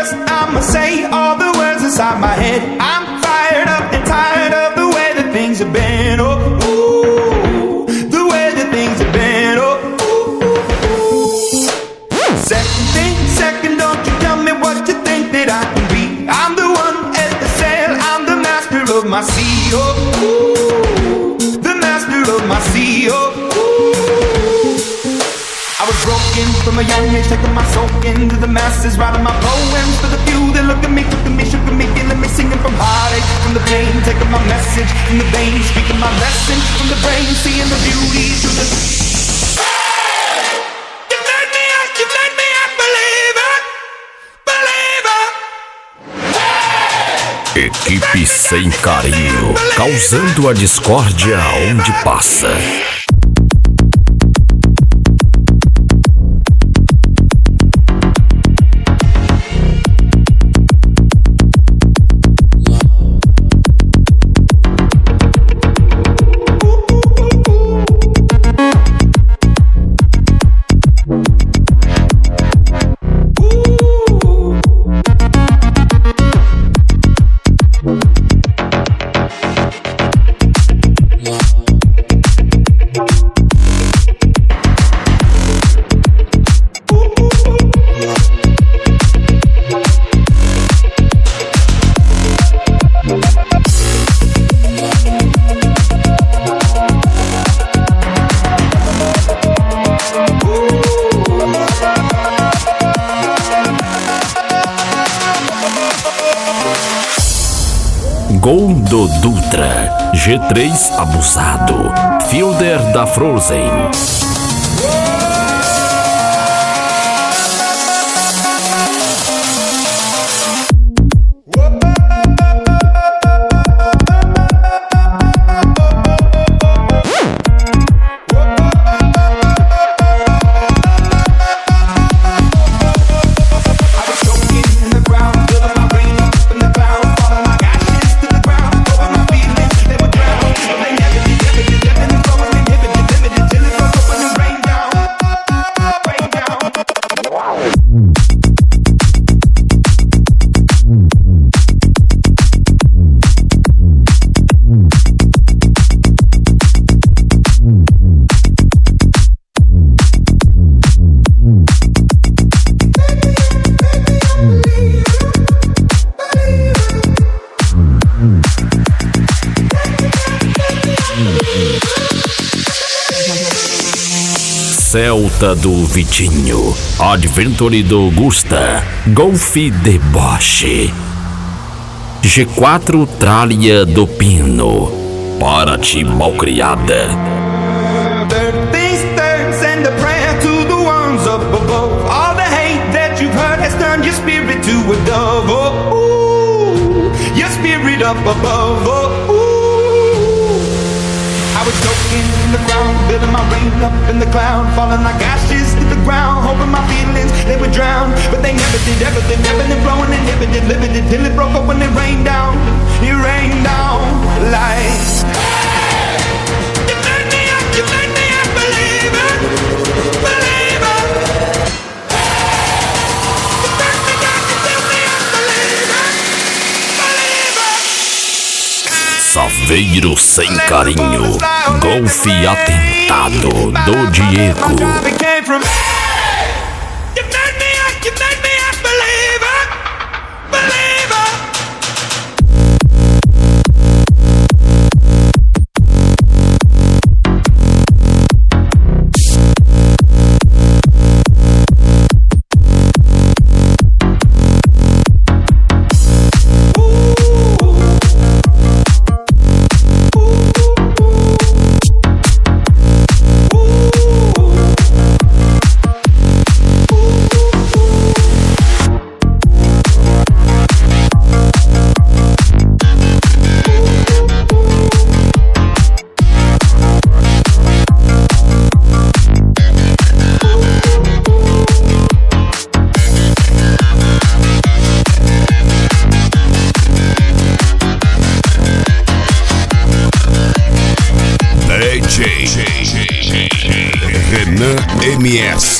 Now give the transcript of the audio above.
words I'ma say, all the words inside my head. I'm fired up and tired of the way that things have been. Oh, ooh, the way that things have been. Oh, ooh. Second, don't you tell me what you think that I can be. I'm the one at the sail, I'm the master of my sea. Oh, ooh, the master of my sea. Oh, I was broken from a young age, taking my soul into the masses, writing my poems for the few that look at me, took at me, shook at me, feeling me, singing from heartache, from the pain, taking my message from the veins, speaking my lesson from the brain, seeing the beauty through the... You made me a believer, believer. Equipe Sem Carinho, causando a discórdia onde passa. Gol do Dutra, G3 abusado, Fielder da Frozen. Celta do Vitinho, Adventure do Gusta, Golf Deboche, G4 Tralha do Pino, Paraty Malcriada. I was choking in the ground, building my rain up in the cloud, falling like ashes to the ground, hoping my feelings, they would drown, but they never did, everything, ebbing and flowing, inhibited, limited, till it broke up when it rained down like... You made me a believer, believer. You turned me down, you tell me I'm believer, believer. Saveiro Sem Carinho, Golfe Atentado do Diego. Renan MS.